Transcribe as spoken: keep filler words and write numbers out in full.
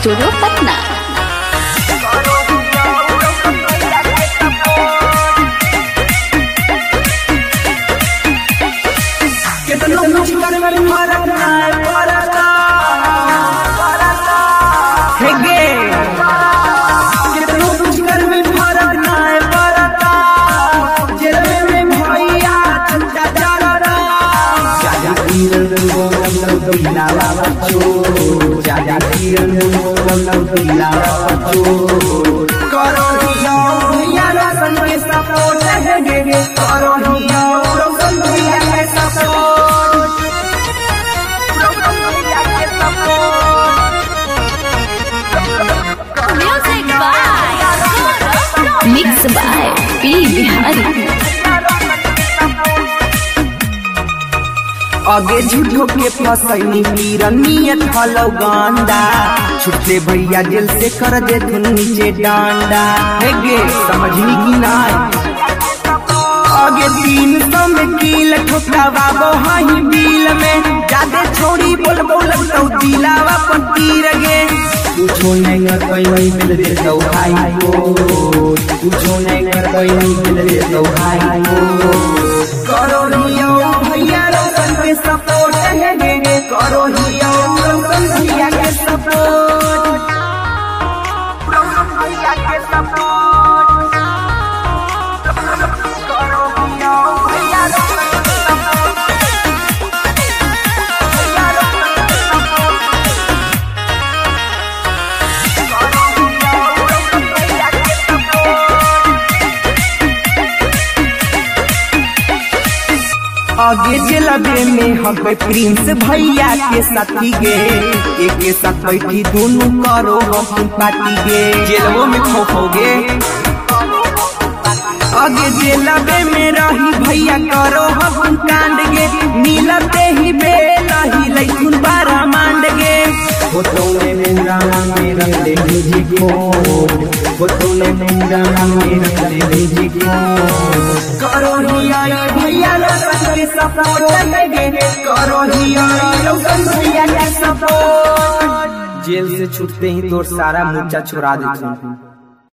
Studio Patna. Mix by P Bihari. आगे झूठो के फसैनी नियत हलो गांडा, छुट्टे भैया जेल से कर दे तू नीचे डांडा। हे गे समझनी की नाय, आगे तीन सौ में कील ठोकावा हाही बिल में, जादे छोड़ी बोल बोल तो दिलावा पर तीर गे। कुछो नहीं कर कोई मिल दे तो भाई को, कुछो नहीं कर कोई मिल दे तो भाई को। करो रियो भैया रोशन के सपोर्ट है गे, करो रियो रोशन भैया के सपोर्ट, रोशन भैया के सपोर्ट, करो रियो भैया रोशन के सपोर्ट, भैया रोशन के सपोर्ट, करो रियो रोशन भैया के सपोर्ट। आगे जलबे में हम प्रिंस भैया के साथी गे, एक के साथ बैठी दोनों करो हम पार्टी गे, जेलवो में खोखोगे। आगे जलबे में रही भैया करो हम कांड गे, मिलते ही बेला ही लैकुन बारा मांड गे। फोटो में मेरा में रंग दे जी को, फोटो में मेरा में रंग दे जी को। करो रिया भैया रोशन के सपोर्ट लगे, करो रिया रोशन भैया के सपोर्ट। जेल से छूटते ही तोर सारा मूर्छा छुड़ा देते।